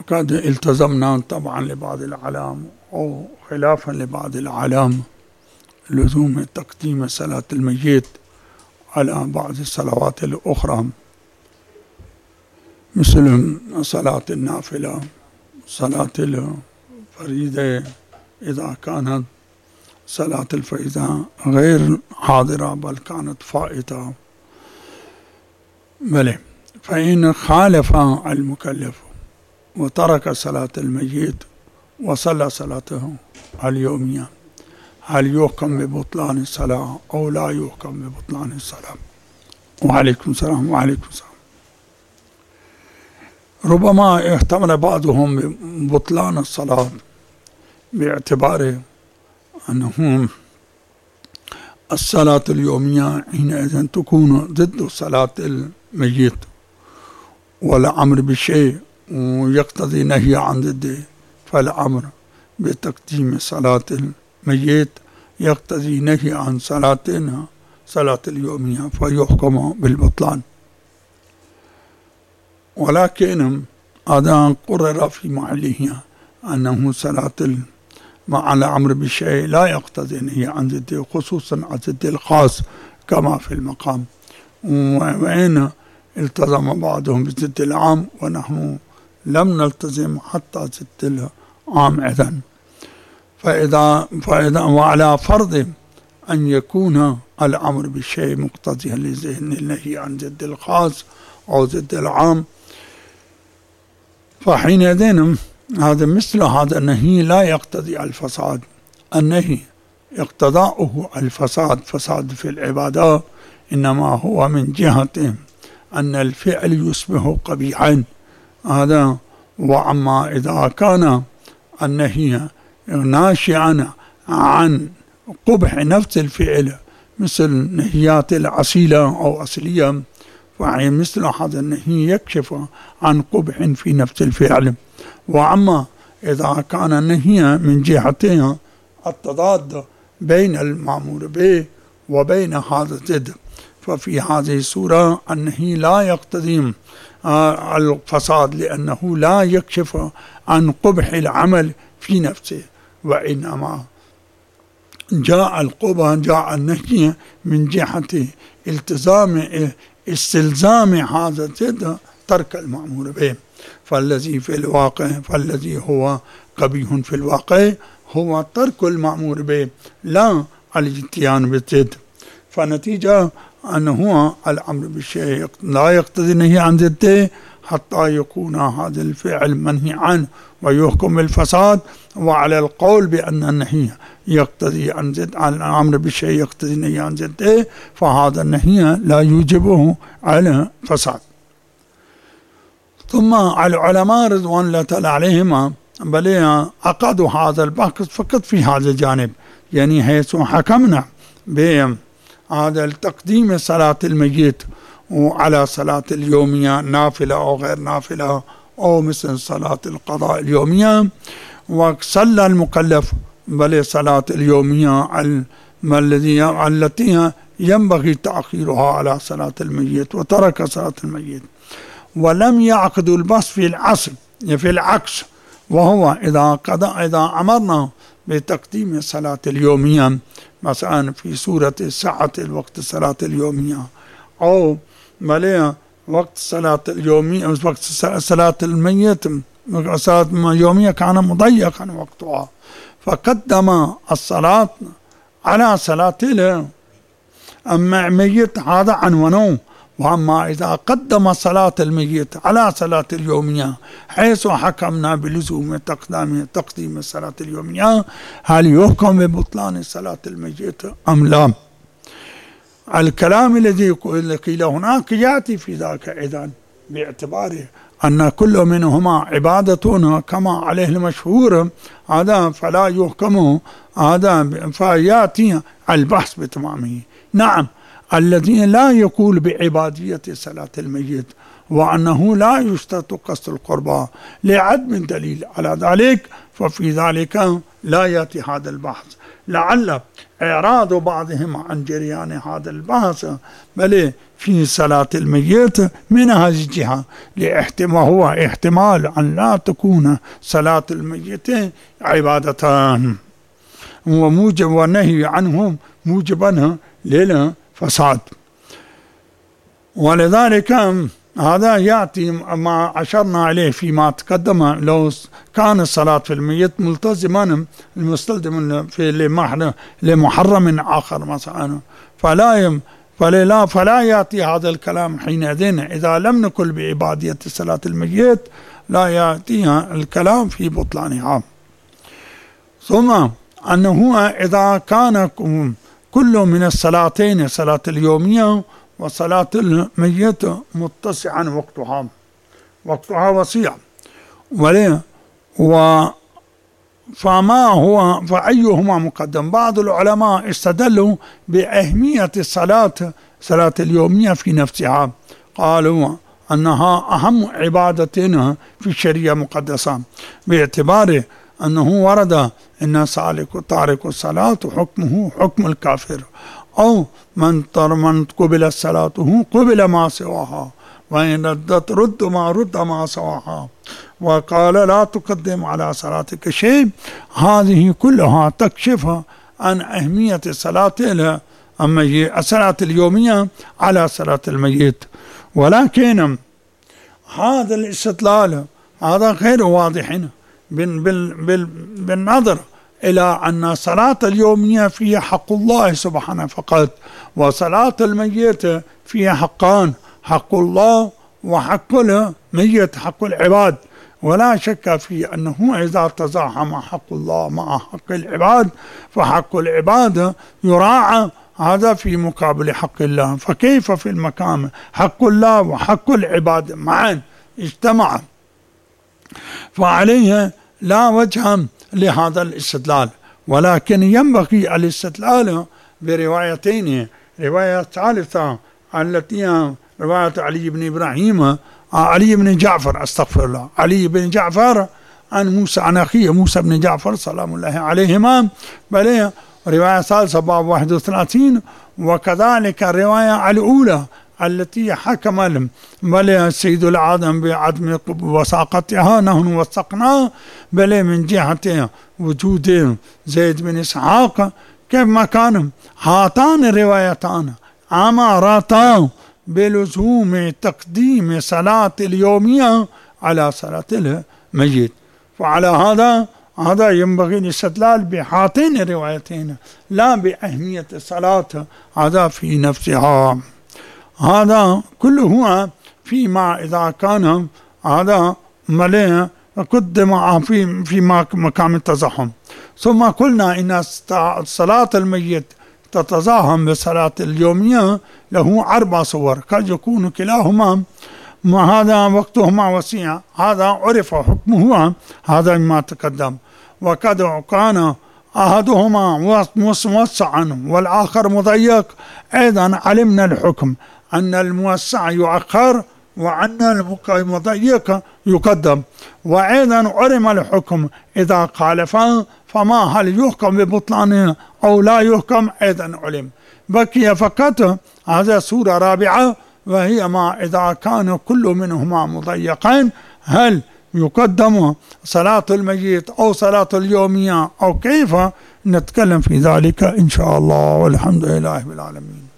قد التزمنا طبعا لبعض الأعلام أو خلافا لبعض الأعلام لزوم تقديم صلاة الميت على بعض الصلوات الأخرى، مثل صلاة النافلة، صلاة الفريضة إذا كانت صلاة الفريضة غير حاضرة بل كانت فائتة. بلى، فإن خالف المكلف وترك صلاة الميت وصلى صلاته اليومية، هل يحكم ببطلان الصلاة أو لا يحكم ببطلان الصلاة؟ وعليكم السلام. وعليكم السلام. ربما احتمل بعضهم ببطلان الصلاة باعتبار أنه الصلاة اليومية حينئذ تكون ضد صلاة الميت، والأمر بالشيء ويقتضي نهي عن ضده، فالأمر بتقديم صلاة الميت يقتضي نهي عن صلاة اليومية، فيحكم بالبطلان. ولكن هذا قرر في محله أنه صلاة مع الأمر بالشيء لا يقتضي نهي عن ضده، خصوصا عن ضد الخاص كما في المقام، وإن التزم بعضهم بضد العام ونحن لم نلتزم حتى ضد العام إذن. فإذا وعلى فرض أن يكون الأمر بالشيء مقتضيا لذهن النهي عن ضد الخاص أو ضد العام، فحينئذ هذا مثل هذا النهي لا يقتضي الفساد. النهي اقتضاؤه الفساد، فساد في العبادة، إنما هو من جهة أن الفعل يصبح قبيحا هذا. وأما إذا كان النهي ناشئا عن قبح نفس الفعل مثل نهيات العسيلة أو أصلية، فمثل هذا النهي يكشف عن قبح في نفس الفعل. وأما إذا كان النهي من جهتين التضاد بين المأمور به وبين هذا الضد، ففي هذه الصورة النهي لا يقتضي الفساد، لأنه لا يكشف عن قبح العمل في نفسه، وإنما جاء النهي من جهة استلزام هذا الضد ترك المأمور به. فالذي هو قبيح في الواقع هو ترك المأمور به لا الاتيان بالضد. فنتيجة أنه الأمر بالشيء لا يقتضي النهي عن ضده حتى يكون هذا الفعل منهي عنه ويحكم بالفساد. وعلى القول بأن النهي يقتضي عن ضد الأمر بالشيء يقتضي النهي عن ضده، فهذا النهي لا يوجبه على فساد. ثم العلماء رضوان الله تعالى عليهم بل عقدوا هذا البحث فقط في هذا الجانب، يعني حيث حكمنا بهذا التقديم صلاة الميت وعلى صلاة اليومية نافلة أو غير نافلة أو مثل صلاة القضاء اليومية، وصلى المكلف بل صلاة اليومية التي ينبغي تأخيرها على صلاة الميت وترك صلاة الميت، ولم يعقد البحث في العكس، وهو إذا أمرنا بتقديم الصلاة اليومية مثلا في سورة ساعة الوقت الصلاة اليومية، أو مليء وقت صلاة اليومية وقت صلاة الميت، صلاة اليومية كان مضيقا وقتها فقدم الصلاة على صلاة الميت، هذا عنوانه. وأما إذا قدم صلاة الميت على صلاة اليومية حيث حكمنا بلزوم تقديم الصلاة اليومية، هل يحكم ببطلان صلاة الميت أم لا؟ الكلام الذي قيل هناك يأتي في ذاك إذن باعتباره أن كل منهما عبادة كما عليه المشهور، هذا فلا يحكم، هذا فيأتي البحث بتمامه. نعم، الذي لا يقول بعبادية صلاة الميت وأنه لا يشترط قصد القربى لعدم دليل على ذلك، ففي ذلك لا يأتي هذا البحث، لعل إعراض بعضهم عن جريان هذا البحث بل في صلاة الميت من هذه الجهة، وهو احتمال أن لا تكون صلاة الميت عبادتان وموجب والنهي عنهم موجبا للفساد. ولذلك هذا يأتي ما أشرنا عليه فيما تقدم، لو كان الصلاة في الميت ملتزما المستلزم لمحرم آخر مثلا فلا يأتي هذا الكلام حينئذ إذا لم نقل بعبادية صلاة الميت، لا يأتي الكلام في بطلانها. ثم أنه إذا كان كل من الصلاتين صلاة اليومية وصلاة الميت متسعا وقتها وسيع فأيهما مقدم؟ بعض العلماء استدلوا بأهمية صلاة اليومية في نفسها، قالوا أنها أهم عبادتنا في الشريعة المقدسة، باعتبار أنه ورد إن تارك الصلاة حكمه حكم الكافر، أو من قبل صلاته قبل ما سواها، وإن ردت رد ما سواها، وقال لا تقدم على صلاتك شيء. هذه كلها تكشف عن أهمية الصلاة اليومية على صلاة الميت. ولكن هذا الاستدلال هذا غير واضح بالنظر إلى أن صلاة اليومية فيها حق الله سبحانه فقط، وصلاة الميت فيها حقان، حق الله وحق الميت حق العباد. ولا شك في أنه إذا تزاحم حق الله مع حق العباد فحق العباد يراعى، هذا في مقابل حق الله. فكيف في المقام حق الله وحق العباد معا اجتمعا؟ فعليه لا وجه لهذا الاستدلال، ولكن ينبغي الاستدلال بروايتين. رواية ثالثة التي هي رواية علي بن جعفر علي بن جعفر عن موسى عن أخيه موسى بن جعفر سلام الله عليهما، بل رواية ثالثة باب 31. وكذلك الرواية الأولى التي حكم بل السيد العالم بعدم وثاقتها نحن وثقناه، بل من جهة وجود زيد بن إسحاق. كيف ما كان هاتان الروايتان أمارتان بلزوم تقديم صلاة اليومية على صلاة الميت، فعلى هذا ينبغي الاستدلال بهاتين الروايتين لا بأهمية الصلاة هذا في نفسها. هذا كله فيما إذا كان هذا مليء قدم في مقام التزاحم. ثم قلنا إن صلاة الميت تتزاحم بصلاة اليومية له 4 صور، قد يكون كلاهما هذا وقتهما وسيع، هذا عرف حكمه هذا ما تقدم، وقد كان أحدهما موسعا والآخر مضيق، أيضا علمنا الحكم أن الموسع يؤخر وأن المضيق يقدم، وأيضا علم الحكم إذا خالفا فما هل يحكم ببطلانه أو لا يحكم أيضا علم. بقي فقط هذا سورة رابعة، وهي ما إذا كان كل منهما مضيقين هل يقدم صلاة الميت أو صلاة اليومية أو كيف، نتكلم في ذلك إن شاء الله، والحمد لله رب العالمين.